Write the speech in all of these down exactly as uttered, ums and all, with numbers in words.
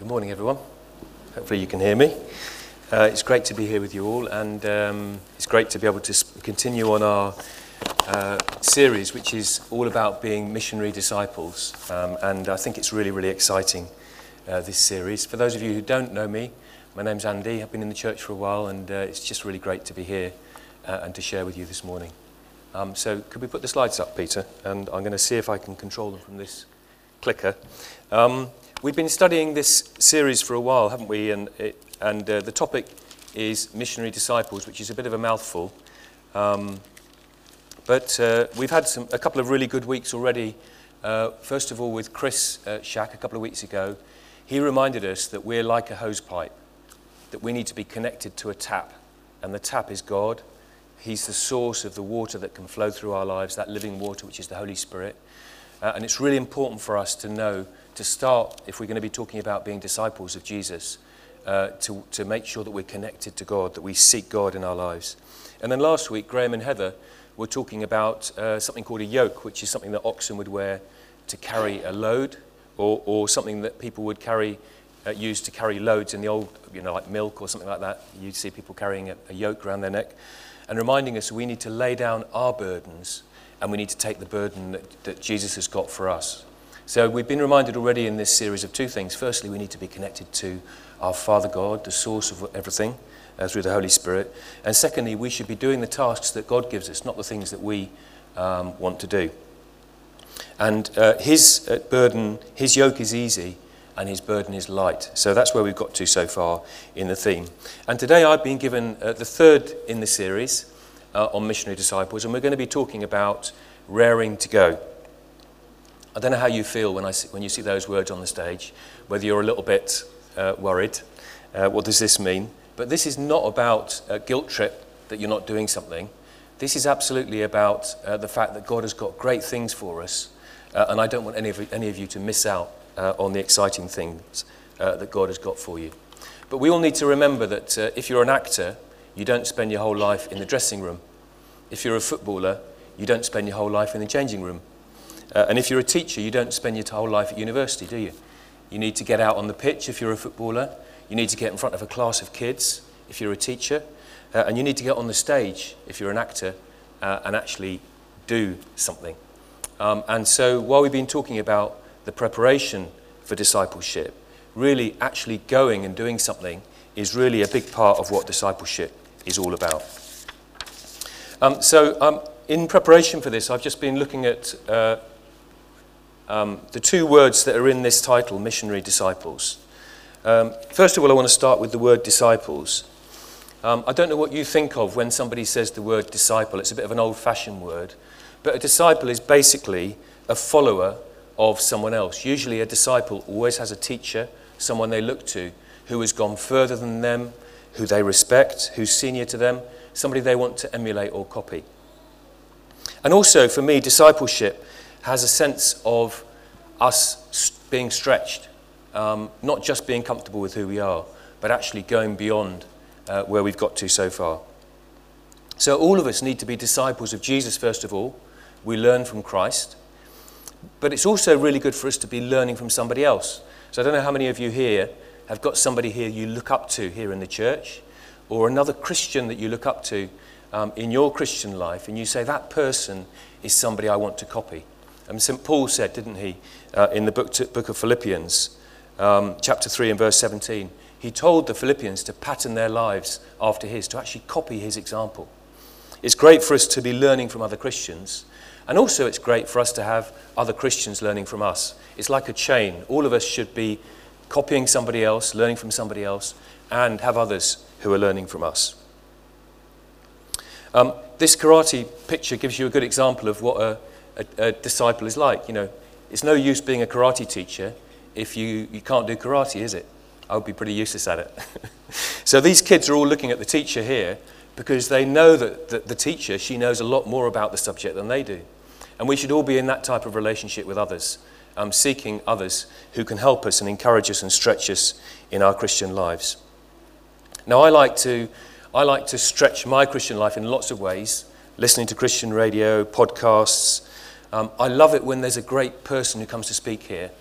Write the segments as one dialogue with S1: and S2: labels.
S1: Good morning, everyone. Hopefully you can hear me. Uh, it's great to be here with you all, and um, it's great to be able to sp- continue on our uh, series, which is all about being missionary disciples. Um, and I think it's really, really exciting, uh, this series. For those of you who don't know me, my name's Andy. I've been in the church for a while, and uh, it's just really great to be here uh, and to share with you this morning. Um, so could we put the slides up, Peter? And I'm going to see if I can control them from this clicker. Um, We've been studying this series for a while, haven't we? And it, and uh, the topic is missionary disciples, which is a bit of a mouthful. Um, but uh, we've had some a couple of really good weeks already. Uh, first of all, with Chris uh, Shack a couple of weeks ago, he reminded us that we're like a hose pipe, that we need to be connected to a tap, and the tap is God. He's the source of the water that can flow through our lives, that living water, which is the Holy Spirit. Uh, and it's really important for us to know, to start, if we're going to be talking about being disciples of Jesus, uh, to, to make sure that we're connected to God, that we seek God in our lives. And then last week, Graham and Heather were talking about uh, something called a yoke, which is something that oxen would wear to carry a load, or, or something that people would carry, uh, use to carry loads in the old, you know, like milk or something like that. You'd see people carrying a, a yoke around their neck, and reminding us we need to lay down our burdens, and we need to take the burden that, that Jesus has got for us. So we've been reminded already in this series of two things. Firstly, we need to be connected to our Father God, the source of everything, uh, through the Holy Spirit. And secondly, we should be doing the tasks that God gives us, not the things that we um, want to do. And uh, his uh, burden, his yoke is easy, and his burden is light. So that's where we've got to so far in the theme. And today I've been given uh, the third in the series uh, on missionary disciples, and we're going to be talking about raring to go. I don't know how you feel when I see, when you see those words on the stage, whether you're a little bit uh, worried. Uh, what does this mean? But this is not about a guilt trip that you're not doing something. This is absolutely about uh, the fact that God has got great things for us, uh, and I don't want any of, any of you to miss out uh, on the exciting things uh, that God has got for you. But we all need to remember that uh, if you're an actor, you don't spend your whole life in the dressing room. If you're a footballer, you don't spend your whole life in the changing room. Uh, and if you're a teacher, you don't spend your whole life at university, do you? You need to get out on the pitch if you're a footballer. You need to get in front of a class of kids if you're a teacher. Uh, and you need to get on the stage if you're an actor uh, and actually do something. Um, and so while we've been talking about the preparation for discipleship, really actually going and doing something is really a big part of what discipleship is all about. Um, so um, in preparation for this, I've just been looking at uh, Um, the two words that are in this title, missionary disciples. Um, first of all, I want to start with the word disciples. Um, I don't know what you think of when somebody says the word disciple. It's a bit of an old-fashioned word. But a disciple is basically a follower of someone else. Usually a disciple always has a teacher, someone they look to, who has gone further than them, who they respect, who's senior to them, somebody they want to emulate or copy. And also, for me, discipleship has a sense of us being stretched, um, not just being comfortable with who we are, but actually going beyond uh, where we've got to so far. So all of us need to be disciples of Jesus, first of all. We learn from Christ. But it's also really good for us to be learning from somebody else. So I don't know how many of you here have got somebody here you look up to here in the church, or another Christian that you look up to um, in your Christian life, and you say, that person is somebody I want to copy. Um, Saint Paul said, didn't he, uh, in the book, to, book of Philippians, um, chapter three and verse seventeen, he told the Philippians to pattern their lives after his, to actually copy his example. It's great for us to be learning from other Christians, and also it's great for us to have other Christians learning from us. It's like a chain. All of us should be copying somebody else, learning from somebody else, and have others who are learning from us. Um, this karate picture gives you a good example of what a A, a disciple is like. You know, it's no use being a karate teacher if you, you can't do karate, is it? I would be pretty useless at it. So these kids are all looking at the teacher here because they know that the, the teacher, she knows a lot more about the subject than they do. And we should all be in that type of relationship with others, um, seeking others who can help us and encourage us and stretch us in our Christian lives. Now, I like to, I like to stretch my Christian life in lots of ways, listening to Christian radio, podcasts. Um, I love it when there's a great person who comes to speak here.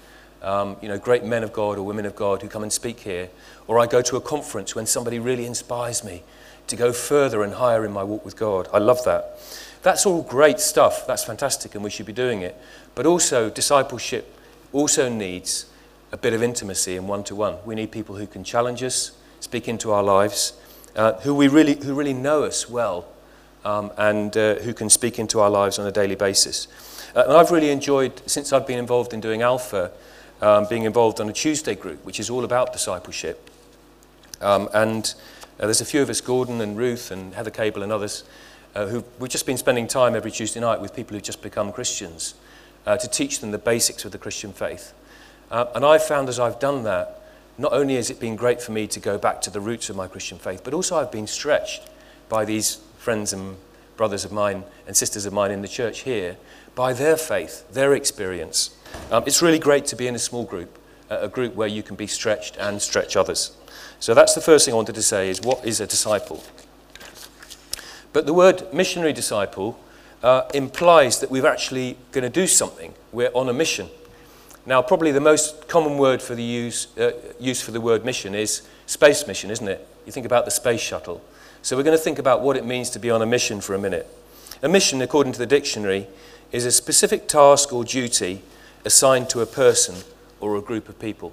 S1: um, you know, great men of God or women of God who come and speak here, or I go to a conference when somebody really inspires me to go further and higher in my walk with God. I love that. That's all great stuff. That's fantastic, and we should be doing it. But also, discipleship also needs a bit of intimacy and one-to-one. We need people who can challenge us, speak into our lives, uh, who we really, who really know us well, um, and uh, who can speak into our lives on a daily basis. Uh, and I've really enjoyed, since I've been involved in doing Alpha, um, being involved on a Tuesday group, which is all about discipleship. Um, and uh, there's a few of us, Gordon and Ruth and Heather Cable and others, uh, who we've just been spending time every Tuesday night with people who've just become Christians uh, to teach them the basics of the Christian faith. Uh, and I've found as I've done that, not only has it been great for me to go back to the roots of my Christian faith, but also I've been stretched by these friends and brothers of mine and sisters of mine in the church here, by their faith, their experience. Um, it's really great to be in a small group, uh, a group where you can be stretched and stretch others. So that's the first thing I wanted to say, is what is a disciple? But the word missionary disciple uh, implies that we're actually going to do something. We're on a mission. Now, probably the most common word for the use, uh, use for the word mission is space mission, isn't it? You think about the space shuttle. So we're going to think about what it means to be on a mission for a minute. A mission, according to the dictionary, is a specific task or duty assigned to a person or a group of people.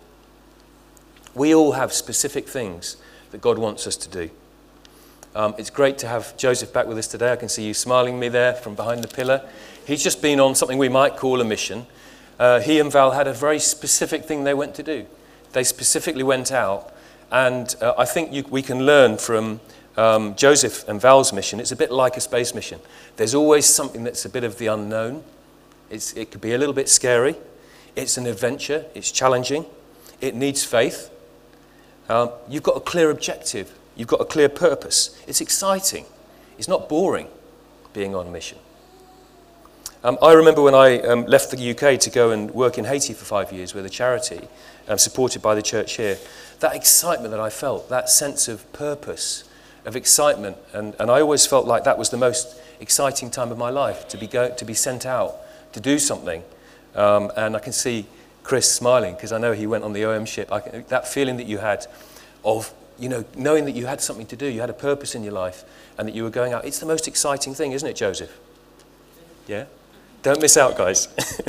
S1: We all have specific things that God wants us to do. Um, it's great to have Joseph back with us today. I can see you smiling at me there from behind the pillar. He's just been on something we might call a mission. Uh, he and Val had a very specific thing they went to do. They specifically went out, and uh, I think you, we can learn from um, Joseph and Val's mission. It's a bit like a space mission. There's always something that's a bit of the unknown. It's, it could be a little bit scary. It's an adventure. It's challenging. It needs faith. Um, you've got a clear objective. You've got a clear purpose. It's exciting. It's not boring being on a mission. Um, I remember when I um, left the U K to go and work in Haiti for five years with a charity um, supported by the church here, that excitement that I felt, that sense of purpose, of excitement, and, and I always felt like that was the most exciting time of my life, to be go, to be sent out, to do something. Um, and I can see Chris smiling because I know he went on the O M ship. I can, that feeling that you had of, you know, knowing that you had something to do, you had a purpose in your life, and that you were going out. It's the most exciting thing, isn't it, Joseph? Yeah? Don't miss out, guys.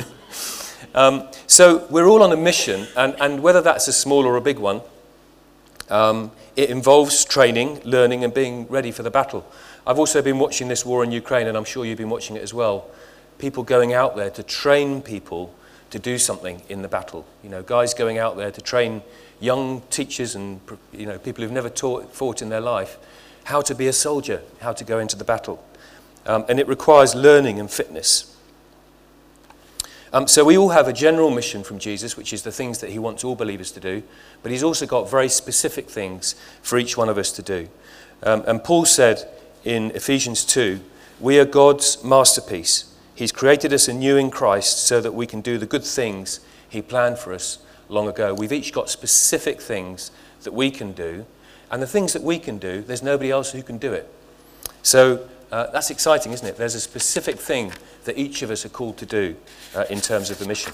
S1: um, so we're all on a mission, and, and whether that's a small or a big one, um, it involves training, learning, and being ready for the battle. I've also been watching this war in Ukraine, and I'm sure you've been watching it as well. People going out there to train people to do something in the battle. You know, guys going out there to train young teachers and, you know, people who've never taught, fought in their life how to be a soldier, how to go into the battle. Um, and it requires learning and fitness. Um, so we all have a general mission from Jesus, which is the things that he wants all believers to do, but he's also got very specific things for each one of us to do. Um, and Paul said in Ephesians two, we are God's masterpiece. He's created us anew in Christ so that we can do the good things he planned for us long ago. We've each got specific things that we can do, and the things that we can do, there's nobody else who can do it. So uh, that's exciting, isn't it? There's a specific thing that each of us are called to do uh, in terms of the mission.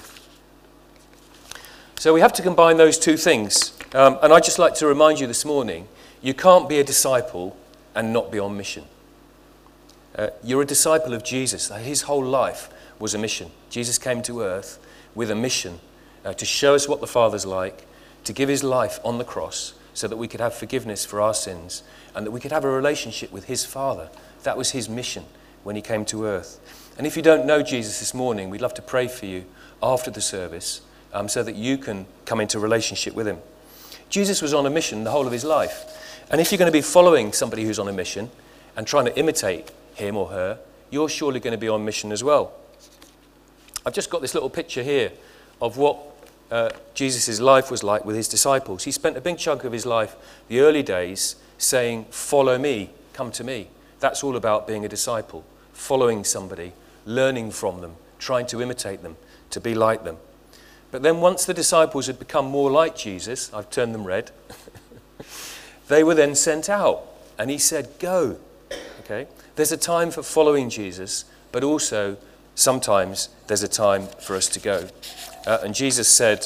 S1: So we have to combine those two things. Um, and I'd just like to remind you this morning, you can't be a disciple and not be on mission. Uh, you're a disciple of Jesus. His whole life was a mission. Jesus came to earth with a mission uh, to show us what the Father's like, to give his life on the cross so that we could have forgiveness for our sins and that we could have a relationship with his Father. That was his mission when he came to earth. And if you don't know Jesus this morning, we'd love to pray for you after the service um, so that you can come into relationship with him. Jesus was on a mission the whole of his life. And if you're going to be following somebody who's on a mission and trying to imitate him or her, you're surely going to be on mission as well. I've just got this little picture here of what uh, Jesus' life was like with his disciples. He spent a big chunk of his life, the early days, saying, follow me, come to me. That's all about being a disciple, following somebody, learning from them, trying to imitate them, to be like them. But then once the disciples had become more like Jesus, I've turned them red, they were then sent out. And he said, go. Okay? There's a time for following Jesus, but also sometimes there's a time for us to go. Uh, and Jesus said,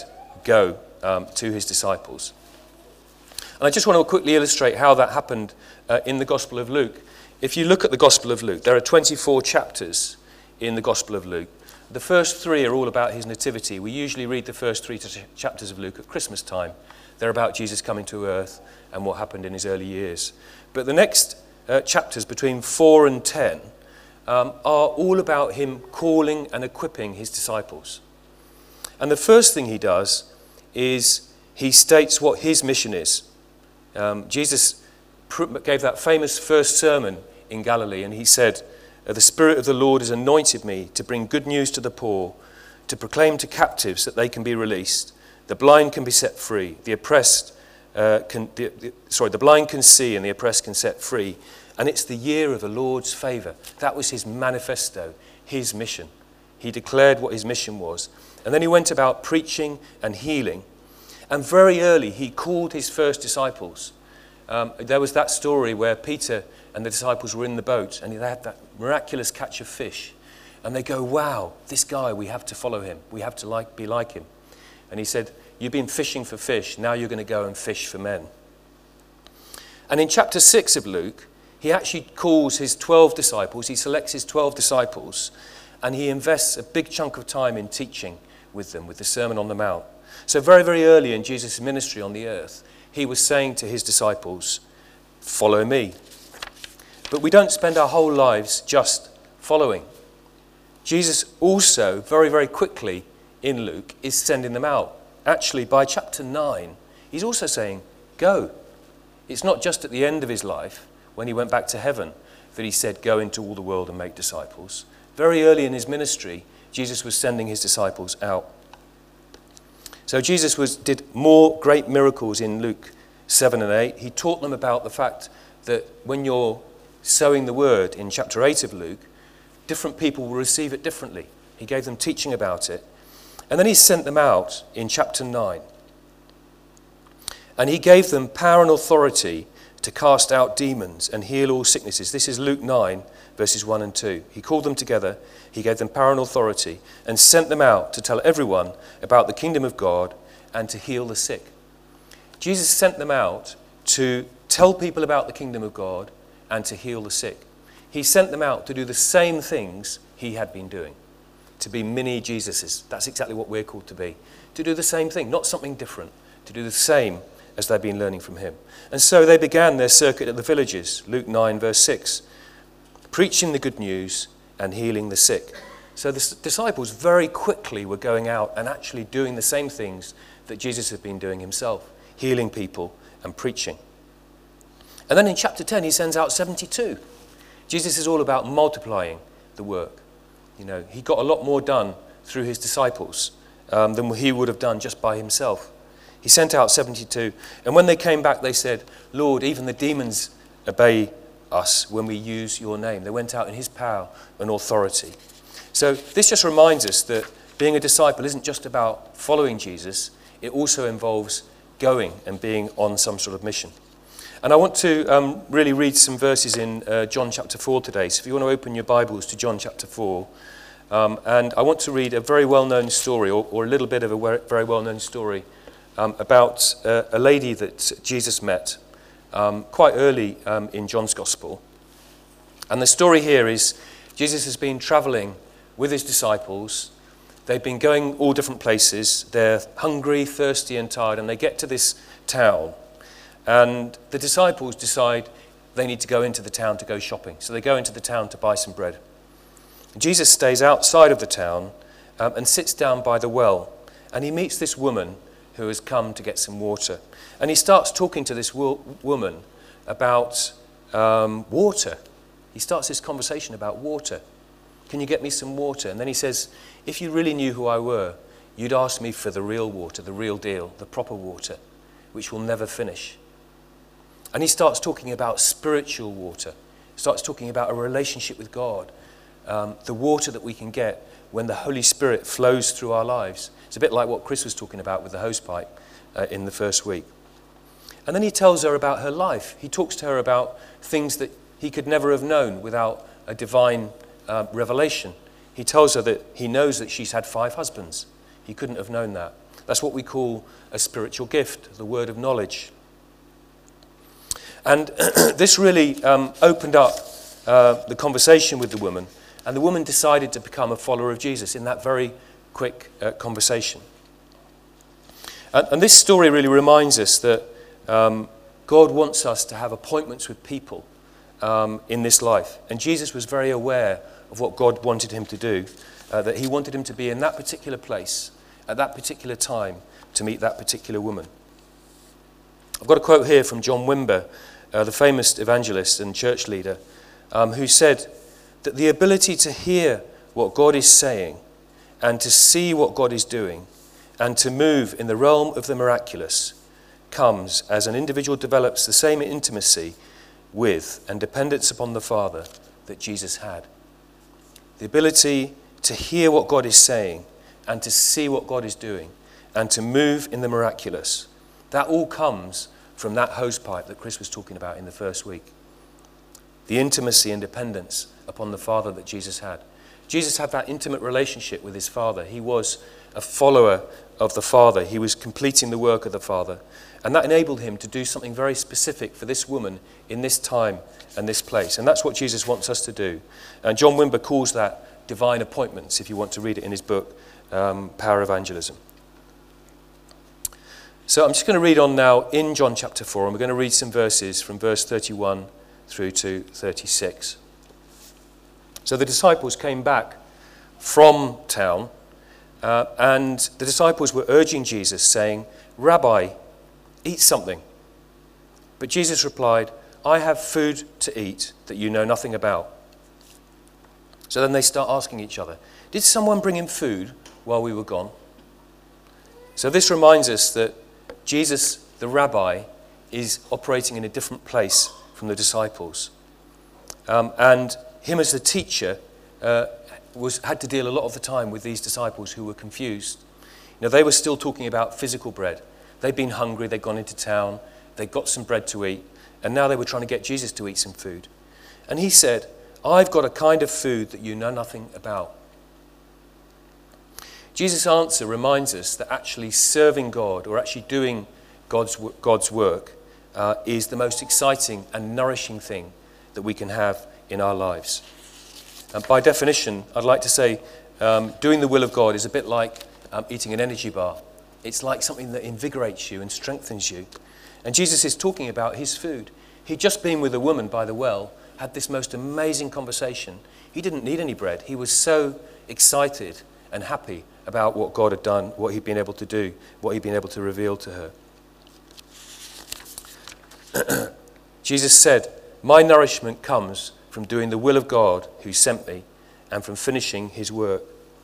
S1: go um, to his disciples. And I just want to quickly illustrate how that happened uh, in the Gospel of Luke. If you look at the Gospel of Luke, there are twenty-four chapters in the Gospel of Luke. The first three are all about his nativity. We usually read the first three ch- chapters of Luke at Christmas time. They're about Jesus coming to earth and what happened in his early years. But the next uh, chapters, between four and ten, um, are all about him calling and equipping his disciples. And the first thing he does is he states what his mission is. Um, Jesus pr- gave that famous first sermon in Galilee, and he said, "The Spirit of the Lord has anointed me to bring good news to the poor, to proclaim to captives that they can be released, the blind can be set free, the oppressed uh, can, the, the, sorry, the blind can see and the oppressed can set free, and it's the year of the Lord's favour." That was his manifesto, his mission. He declared what his mission was, and then he went about preaching and healing. And very early, he called his first disciples. Um, there was that story where Peter and the disciples were in the boat, and they had that miraculous catch of fish. And they go, "Wow, this guy, we have to follow him. We have to like, be like him." And he said, "You've been fishing for fish. Now you're going to go and fish for men." And in chapter six of Luke, he actually calls his twelve disciples. He selects his twelve disciples, and he invests a big chunk of time in teaching with them, with the Sermon on the Mount. So very, very early in Jesus' ministry on the earth, he was saying to his disciples, "Follow me." But we don't spend our whole lives just following. Jesus also, very, very quickly in Luke, is sending them out. Actually, by chapter nine, he's also saying, "Go." It's not just at the end of his life, when he went back to heaven, that he said, "Go into all the world and make disciples." Very early in his ministry, Jesus was sending his disciples out. So Jesus was, did more great miracles in Luke seven and eight. He taught them about the fact that when you're sowing the word in chapter eight of Luke, different people will receive it differently. He gave them teaching about it. And then he sent them out in chapter nine. And he gave them power and authority to cast out demons and heal all sicknesses. This is Luke nine, verses one and two. He called them together, he gave them power and authority, and sent them out to tell everyone about the kingdom of God and to heal the sick. Jesus sent them out to tell people about the kingdom of God and to heal the sick. He sent them out to do the same things he had been doing, to be mini Jesuses. That's exactly what we're called to be. To do the same thing, not something different, to do the same as they've been learning from him. And so they began their circuit at the villages, Luke nine, verse six, preaching the good news and healing the sick. So the disciples very quickly were going out and actually doing the same things that Jesus had been doing himself, healing people and preaching. And then in chapter ten, he sends out seventy-two. Jesus is all about multiplying the work. You know, he got a lot more done through his disciples um, than he would have done just by himself. He sent out seventy-two. And when they came back, they said, "Lord, even the demons obey us when we use your name." They went out in his power and authority. So this just reminds us that being a disciple isn't just about following Jesus. It also involves going and being on some sort of mission. And I want to um, really read some verses in uh, John chapter four today. So if you want to open your Bibles to John chapter four. Um, and I want to read a very well-known story, or, or a little bit of a very well-known story um, about uh, a lady that Jesus met um, quite early um, in John's Gospel. And the story here is Jesus has been travelling with his disciples. They've been going all different places. They're hungry, thirsty, and tired, and they get to this town. And the disciples decide they need to go into the town to go shopping. So they go into the town to buy some bread. Jesus stays outside of the town um, and sits down by the well. And he meets this woman who has come to get some water. And he starts talking to this wo- woman about um, water. He starts this conversation about water. "Can you get me some water?" And then he says, "If you really knew who I were, you'd ask me for the real water, the real deal, the proper water, which will never finish." And he starts talking about spiritual water. He starts talking about a relationship with God, um, the water that we can get when the Holy Spirit flows through our lives. It's a bit like what Chris was talking about with the hosepipe uh, in the first week. And then he tells her about her life. He talks to her about things that he could never have known without a divine uh, revelation. He tells her that he knows that she's had five husbands. He couldn't have known that. That's what we call a spiritual gift, the word of knowledge. And this really um, opened up uh, the conversation with the woman, and the woman decided to become a follower of Jesus in that very quick uh, conversation. And, and this story really reminds us that um, God wants us to have appointments with people um, in this life. And Jesus was very aware of what God wanted him to do, uh, that he wanted him to be in that particular place at that particular time to meet that particular woman. I've got a quote here from John Wimber, uh, the famous evangelist and church leader, um, who said that the ability to hear what God is saying and to see what God is doing and to move in the realm of the miraculous comes as an individual develops the same intimacy with and dependence upon the Father that Jesus had. The ability to hear what God is saying and to see what God is doing and to move in the miraculous, that all comes from that hosepipe that Chris was talking about in the first week. The intimacy and dependence upon the Father that Jesus had. Jesus had that intimate relationship with his Father. He was a follower of the Father. He was completing the work of the Father. And that enabled him to do something very specific for this woman in this time and this place. And that's what Jesus wants us to do. And John Wimber calls that divine appointments, if you want to read it in his book, um, Power Evangelism. So I'm just going to read on now in John chapter four, and we're going to read some verses from verse thirty-one through to thirty-six. So the disciples came back from town, uh, and the disciples were urging Jesus, saying, "Rabbi, eat something." But Jesus replied, "I have food to eat that you know nothing about." So then they start asking each other, "Did someone bring him food while we were gone?" So this reminds us that Jesus, the rabbi, is operating in a different place from the disciples. Um, and him as the teacher uh, was had to deal a lot of the time with these disciples who were confused. You know, they were still talking about physical bread. They'd been hungry, they'd gone into town, they'd got some bread to eat, and now they were trying to get Jesus to eat some food. And he said, "I've got a kind of food that you know nothing about." Jesus' answer reminds us that actually serving God, or actually doing God's, God's work, uh, is the most exciting and nourishing thing that we can have in our lives. And by definition, I'd like to say um, doing the will of God is a bit like um, eating an energy bar. It's like something that invigorates you and strengthens you. And Jesus is talking about his food. He'd just been with a woman by the well, had this most amazing conversation. He didn't need any bread. He was so excited and happy about what God had done, what he'd been able to do, what he'd been able to reveal to her. Jesus said, "My nourishment comes from doing the will of God who sent me and from finishing his work."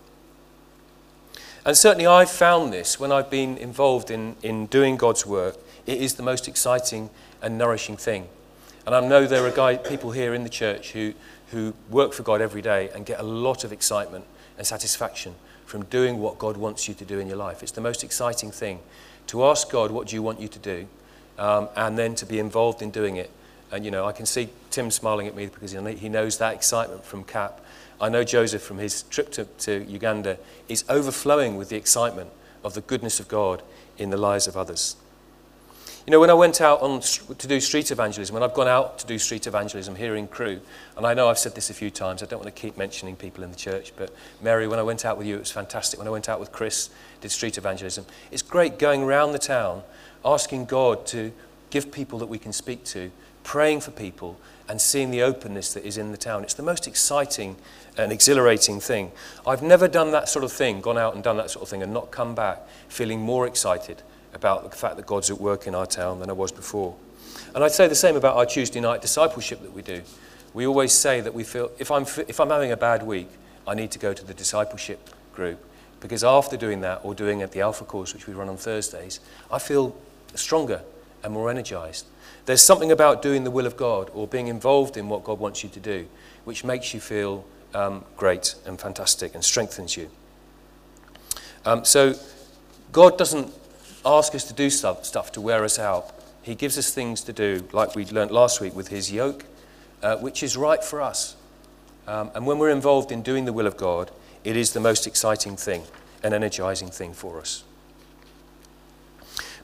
S1: And certainly I've found this when I've been involved in, in doing God's work. It is the most exciting and nourishing thing. And I know there are guy, people here in the church who, who work for God every day and get a lot of excitement and satisfaction from doing what God wants you to do in your life. It's the most exciting thing to ask God, what do you want you to do? Um, and then to be involved in doing it. And, you know, I can see Tim smiling at me because he knows that excitement from CAP. I know Joseph from his trip to, to Uganda is overflowing with the excitement of the goodness of God in the lives of others. You know, when I went out on to do street evangelism, when I've gone out to do street evangelism here in Crewe, and I know I've said this a few times, I don't want to keep mentioning people in the church, but Mary, when I went out with you, it was fantastic. When I went out with Chris, did street evangelism. It's great going around the town, asking God to give people that we can speak to, praying for people, and seeing the openness that is in the town. It's the most exciting and exhilarating thing. I've never done that sort of thing, gone out and done that sort of thing, and not come back feeling more excited about the fact that God's at work in our town than I was before. And I'd say the same about our Tuesday night discipleship that we do. We always say that we feel, if I'm, if I'm having a bad week, I need to go to the discipleship group, because after doing that, or doing at the Alpha course, which we run on Thursdays, I feel stronger and more energized. There's something about doing the will of God, or being involved in what God wants you to do, which makes you feel um, great and fantastic and strengthens you. Um, so God doesn't ask us to do stuff, stuff to wear us out. He gives us things to do, like we learnt last week with his yoke, uh, which is right for us. Um, and when we're involved in doing the will of God, it is the most exciting thing, an energizing thing for us.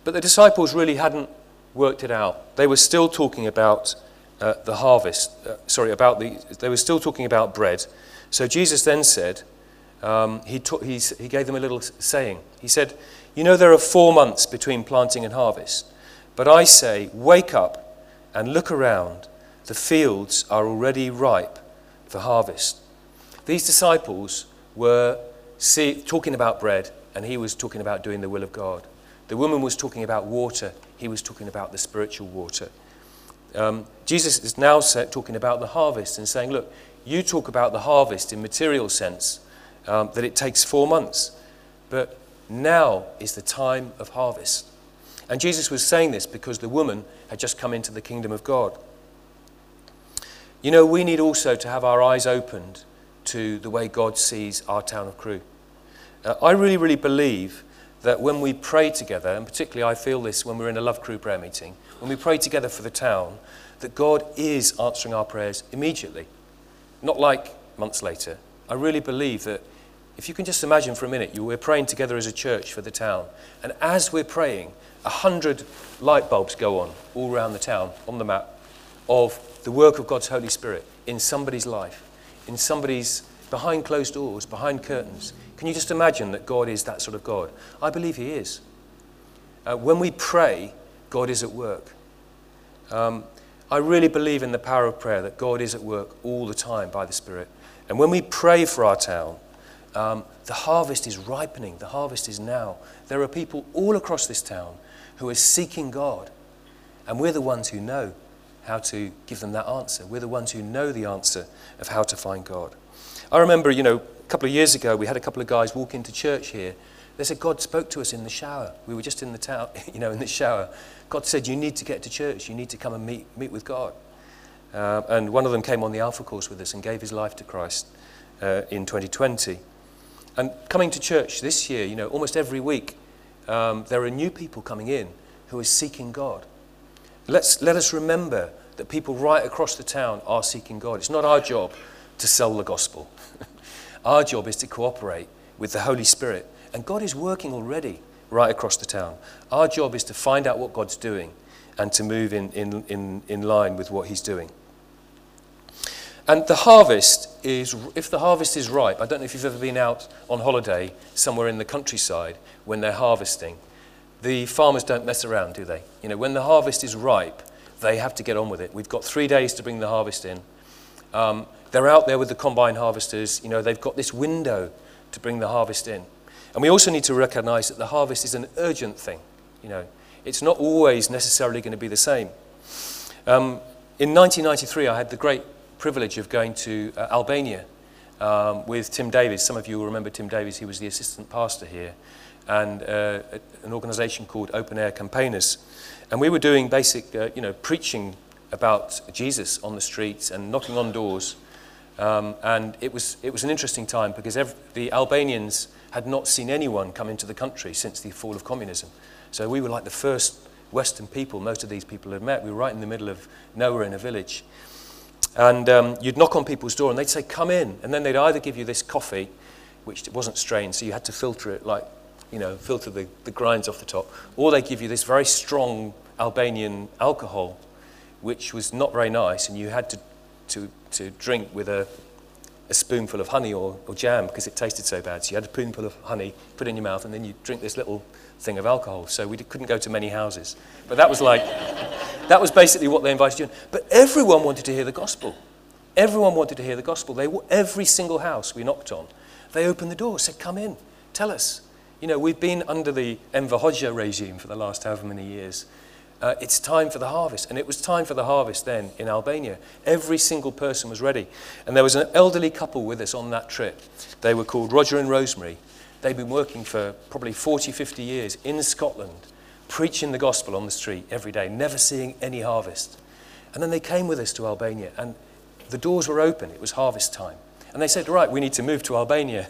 S1: But the disciples really hadn't worked it out. They were still talking about uh, the harvest. Uh, sorry, about the. They were still talking about bread. So Jesus then said, um, he, ta- he's, he gave them a little saying. He said, "You know there are four months between planting and harvest. But I say, wake up and look around. The fields are already ripe for harvest." These disciples were see, talking about bread, and he was talking about doing the will of God. The woman was talking about water. He was talking about the spiritual water. Um, Jesus is now say, talking about the harvest and saying, look, you talk about the harvest in material sense, um, that it takes four months. But now is the time of harvest. And Jesus was saying this because the woman had just come into the kingdom of God. You know, we need also to have our eyes opened to the way God sees our town of Crewe. Uh, I really, really believe that when we pray together, and particularly I feel this when we're in a Love Crewe prayer meeting, when we pray together for the town, that God is answering our prayers immediately, not like months later. I really believe that if you can just imagine for a minute, you, we're praying together as a church for the town, and as we're praying, a hundred light bulbs go on all around the town, on the map, of the work of God's Holy Spirit in somebody's life, in somebody's, behind closed doors, behind curtains. Can you just imagine that God is that sort of God? I believe he is. Uh, when we pray, God is at work. Um, I really believe in the power of prayer, that God is at work all the time by the Spirit. And when we pray for our town, um, the harvest is ripening. The harvest is now. There are people all across this town who are seeking God. And we're the ones who know how to give them that answer. We're the ones who know the answer of how to find God. I remember, you know, a couple of years ago, we had a couple of guys walk into church here. They said, God spoke to us in the shower. We were just in the town, you know, in the shower. God said, you need to get to church. You need to come and meet meet with God. Uh, and one of them came on the Alpha course with us and gave his life to Christ uh, in twenty twenty. And coming to church this year, you know, almost every week, um, there are new people coming in who are seeking God. Let's, let us remember that people right across the town are seeking God. It's not our job to sell the gospel. Our job is to cooperate with the Holy Spirit. And God is working already right across the town. Our job is to find out what God's doing and to move in, in, in, in line with what he's doing. And the harvest is, if the harvest is ripe, I don't know if you've ever been out on holiday somewhere in the countryside when they're harvesting. The farmers don't mess around, do they? You know, when the harvest is ripe, they have to get on with it. We've got three days to bring the harvest in. Um, they're out there with the combine harvesters. You know, they've got this window to bring the harvest in. And we also need to recognize that the harvest is an urgent thing. You know, it's not always necessarily going to be the same. Um, in nineteen ninety-three, I had the great privilege of going to uh, Albania um, with Tim Davies. Some of you will remember Tim Davies. He was the assistant pastor here. And uh, an organisation called Open Air Campaigners. And we were doing basic, uh, you know, preaching about Jesus on the streets and knocking on doors. Um, and it was it was an interesting time because every, the Albanians had not seen anyone come into the country since the fall of communism. So we were like the first Western people most of these people had met. We were right in the middle of nowhere in a village. And um, you'd knock on people's door and they'd say, come in. And then they'd either give you this coffee, which wasn't strained, so you had to filter it like, you know, filter the, the grinds off the top, or they give you this very strong Albanian alcohol, which was not very nice, and you had to to, to drink with a, a spoonful of honey or, or jam because it tasted so bad. So you had a spoonful of honey, put it in your mouth, and then you drink this little thing of alcohol. So we couldn't go to many houses. But that was like, that was basically what they invited you in. But everyone wanted to hear the gospel. Everyone wanted to hear the gospel. They every single house we knocked on, they opened the door, said, come in, tell us. You know, we've been under the Enver Hoxha regime for the last however many years. Uh, it's time for the harvest. And it was time for the harvest then in Albania. Every single person was ready. And there was an elderly couple with us on that trip. They were called Roger and Rosemary. They'd been working for probably forty, fifty years in Scotland, preaching the gospel on the street every day, never seeing any harvest. And then they came with us to Albania, and the doors were open. It was harvest time. And they said, right, we need to move to Albania.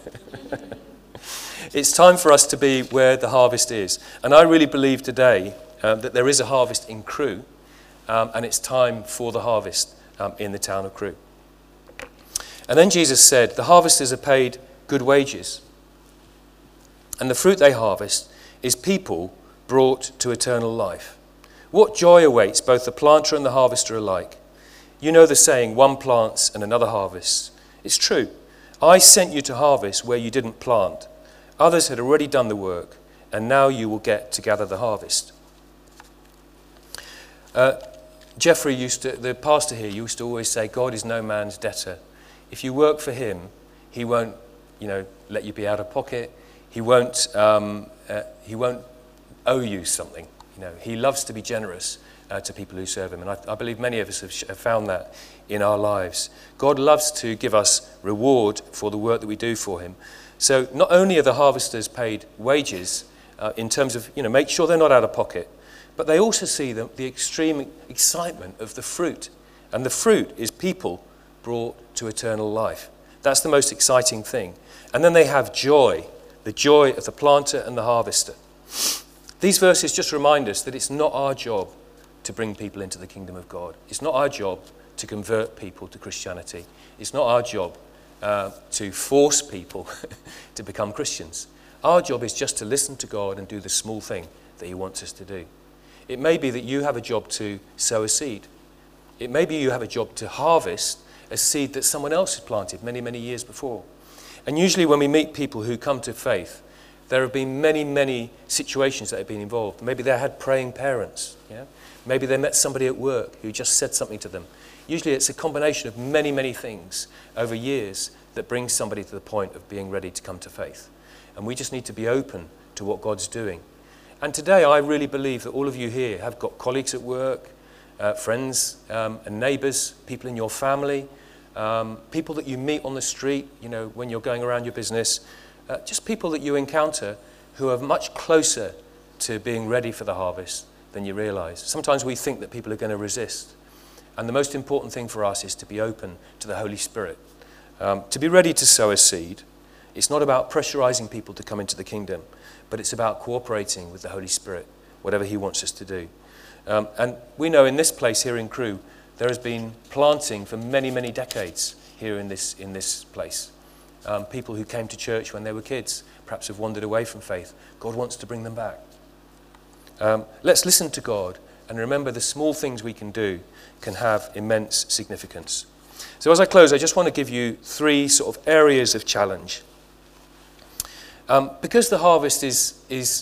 S1: It's time for us to be where the harvest is. And I really believe today um, that there is a harvest in Crewe, um, and it's time for the harvest um, in the town of Crewe. And then Jesus said, the harvesters are paid good wages. And the fruit they harvest is people brought to eternal life. What joy awaits both the planter and the harvester alike. You know the saying, one plants and another harvests. It's true. I sent you to harvest where you didn't plant. Others had already done the work, and now you will get to gather the harvest. Uh, Jeffrey used to, the pastor here, used to always say, God is no man's debtor. If you work for him, he won't, you know, let you be out of pocket. He won't, um, uh, he won't owe you something. You know, he loves to be generous uh, to people who serve him, and I, I believe many of us have, have found that in our lives. God loves to give us reward for the work that we do for him. So not only are the harvesters paid wages uh, in terms of, you know, make sure they're not out of pocket, but they also see the, the extreme excitement of the fruit. And the fruit is people brought to eternal life. That's the most exciting thing. And then they have joy, the joy of the planter and the harvester. These verses just remind us that it's not our job to bring people into the kingdom of God. It's not our job to convert people to Christianity. It's not our job uh, to force people to become Christians. Our job is just to listen to God and do the small thing that he wants us to do. It may be that you have a job to sow a seed. It may be you have a job to harvest a seed that someone else had planted many, many years before. And usually when we meet people who come to faith, there have been many, many situations that have been involved. Maybe they had praying parents. Yeah? Maybe they met somebody at work who just said something to them. Usually it's a combination of many, many things over years that brings somebody to the point of being ready to come to faith. And we just need to be open to what God's doing. And today I really believe that all of you here have got colleagues at work, uh, friends um, and neighbours, people in your family, um, people that you meet on the street, you know, when you're going around your business, uh, just people that you encounter who are much closer to being ready for the harvest than you realise. Sometimes we think that people are going to resist. And the most important thing for us is to be open to the Holy Spirit, um, to be ready to sow a seed. It's not about pressurising people to come into the kingdom, but it's about cooperating with the Holy Spirit, whatever he wants us to do. Um, and we know in this place here in Crewe, there has been planting for many, many decades here in this, in this place. Um, people who came to church when they were kids, perhaps have wandered away from faith. God wants to bring them back. Um, let's listen to God and remember the small things we can do can have immense significance. So as I close, I just want to give you three sort of areas of challenge. Um, because the harvest is is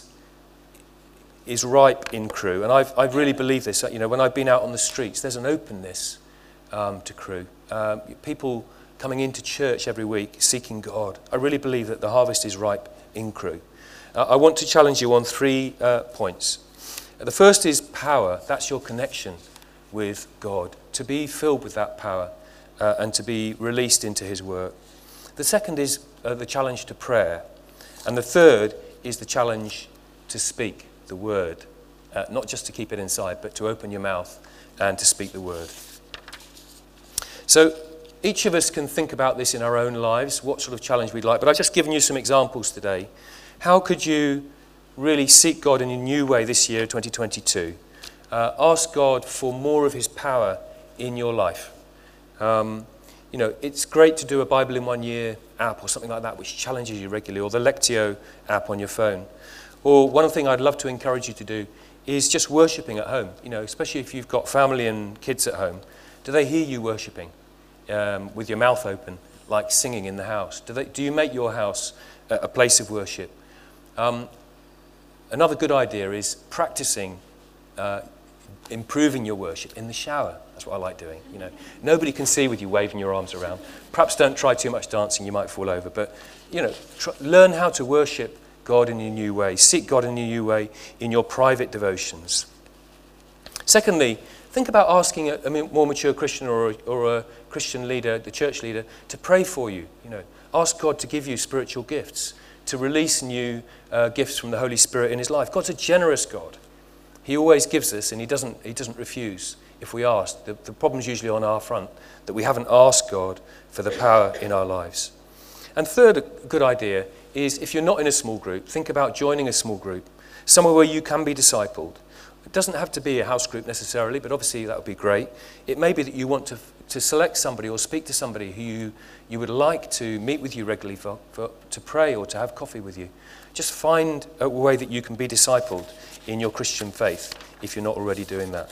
S1: is ripe in Crewe, and I've I've really believed this. You know, when I've been out on the streets, there's an openness um, to Crewe. Um, people coming into church every week seeking God. I really believe that the harvest is ripe in Crewe. Uh, I want to challenge you on three uh, points. The first is power. That's your connection with God. To be filled with that power uh, and to be released into his work. The second is uh, the challenge to prayer. And the third is the challenge to speak the word. Uh, not just to keep it inside, but to open your mouth and to speak the word. So each of us can think about this in our own lives, what sort of challenge we'd like. But I've just given you some examples today. How could you really seek God in a new way this year, twenty twenty-two? Uh, ask God for more of his power in your life. Um, you know, it's great to do a Bible in one year app or something like that, which challenges you regularly, or the Lectio app on your phone. Or one thing I'd love to encourage you to do is just worshipping at home. You know, especially if you've got family and kids at home. Do they hear you worshipping um, with your mouth open, like singing in the house? Do they? Do you make your house a, a place of worship? Um, another good idea is practicing uh, improving your worship in the shower. That's what I like doing. You know, nobody can see with you waving your arms around. Perhaps don't try too much dancing; you might fall over. But you know, try, learn how to worship God in a new way. Seek God in a new way in your private devotions. Secondly, think about asking a, a more mature Christian or a, or a Christian leader, the church leader, to pray for you. You know, ask God to give you spiritual gifts, to release new uh, gifts from the Holy Spirit in his life. God's a generous God. He always gives us, and he doesn't he doesn't refuse if we ask. The, the problem's usually on our front, that we haven't asked God for the power in our lives. And third, a good idea is if you're not in a small group, think about joining a small group, somewhere where you can be discipled. It doesn't have to be a house group necessarily, but obviously that would be great. It may be that you want to to select somebody or speak to somebody who you, you would like to meet with you regularly for, for, to pray or to have coffee with you. Just find a way that you can be discipled in your Christian faith if you're not already doing that.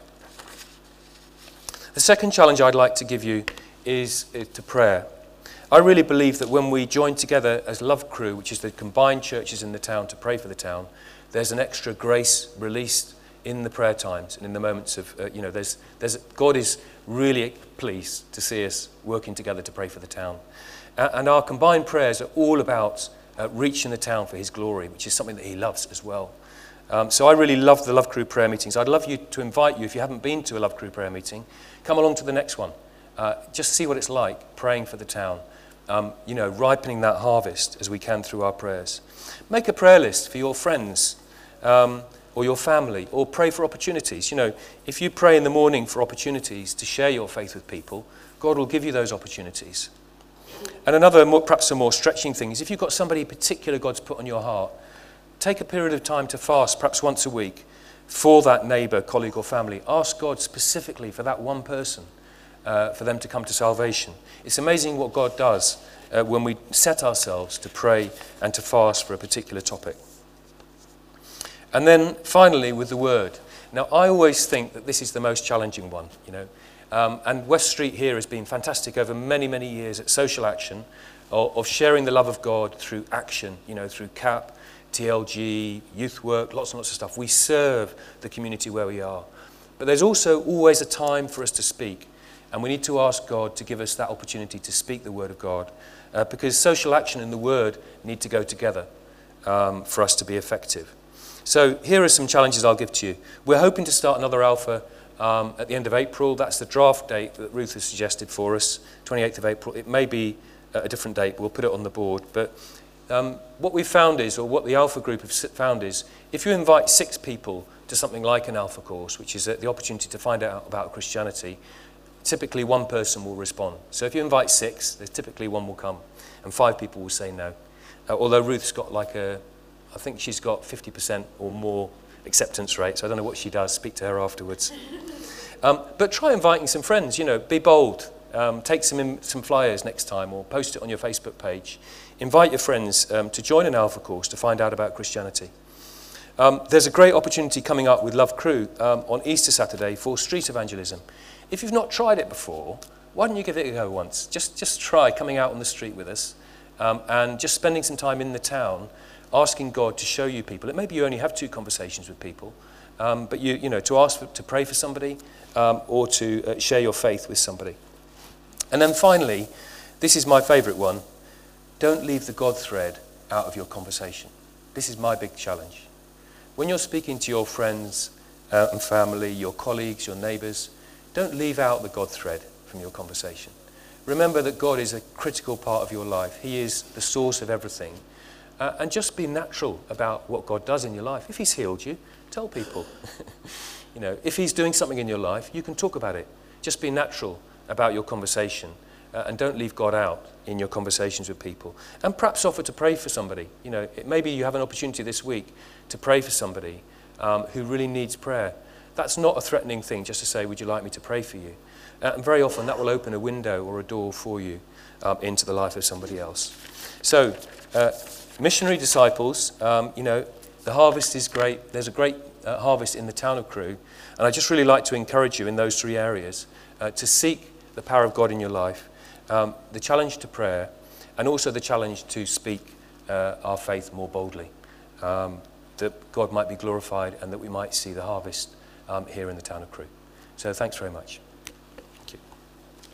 S1: The second challenge I'd like to give you is uh, to prayer. I really believe that when we join together as Love Crew, which is the combined churches in the town, to pray for the town, there's an extra grace released in the prayer times and in the moments of, uh, you know, there's, there's, God is really pleased to see us working together to pray for the town. Uh, and our combined prayers are all about uh, reaching the town for his glory, which is something that he loves as well. Um, so I really love the Love Crew prayer meetings. I'd love you to invite you, if you haven't been to a Love Crew prayer meeting, come along to the next one. Uh, just see what it's like praying for the town. Um, you know, ripening that harvest as we can through our prayers. Make a prayer list for your friends um, or your family, or pray for opportunities. You know, if you pray in the morning for opportunities to share your faith with people, God will give you those opportunities. And another, more, perhaps a more stretching thing, is if you've got somebody particular God's put on your heart, take a period of time to fast, perhaps once a week, for that neighbour, colleague or family. Ask God specifically for that one person. Uh, for them to come to salvation. It's amazing what God does uh, when we set ourselves to pray and to fast for a particular topic. And then finally with the word. Now I always think that this is the most challenging one, you know. Um, and West Street here has been fantastic over many, many years at social action, of, of sharing the love of God through action, you know, through C A P, T L G, youth work, lots and lots of stuff. We serve the community where we are. But there's also always a time for us to speak. And we need to ask God to give us that opportunity to speak the word of God, uh, because social action and the word need to go together um, for us to be effective. So here are some challenges I'll give to you. We're hoping to start another Alpha um, at the end of April. That's the draft date that Ruth has suggested for us, twenty-eighth of April. It may be a different date. We'll put it on the board. But um, what we've found is, or what the Alpha group have found is, if you invite six people to something like an Alpha course, which is the opportunity to find out about Christianity, typically one person will respond. So if you invite six, there's typically one will come, and five people will say no. Uh, although Ruth's got like a, I think she's got fifty percent or more acceptance rate, so I don't know what she does. Speak to her afterwards. Um, but try inviting some friends, you know, be bold. Um, take some, in, some flyers next time, or post it on your Facebook page. Invite your friends um, to join an Alpha course to find out about Christianity. Um, there's a great opportunity coming up with Love Crew um, on Easter Saturday for street evangelism. If you've not tried it before, why don't you give it a go once? Just just try coming out on the street with us um, and just spending some time in the town, asking God to show you people. It maybe you only have two conversations with people, um, but you you know to ask for, to pray for somebody um, or to uh, share your faith with somebody. And then finally, this is my favourite one: don't leave the God thread out of your conversation. This is my big challenge. When you're speaking to your friends uh, and family, your colleagues, your neighbours, don't leave out the God thread from your conversation. Remember that God is a critical part of your life. He is the source of everything. Uh, and just be natural about what God does in your life. If he's healed you, tell people. You know, if he's doing something in your life, you can talk about it. Just be natural about your conversation uh, and don't leave God out in your conversations with people. And perhaps offer to pray for somebody. You know, it, maybe you have an opportunity this week to pray for somebody um, who really needs prayer. That's not a threatening thing, just to say, would you like me to pray for you? Uh, and very often that will open a window or a door for you um, into the life of somebody else. So, uh, missionary disciples, um, you know, the harvest is great. There's a great uh, harvest in the town of Crewe. And I'd just really like to encourage you in those three areas uh, to seek the power of God in your life, um, the challenge to prayer, and also the challenge to speak uh, our faith more boldly, um, that God might be glorified and that we might see the harvest Um, here in the town of Crewe. So thanks very much.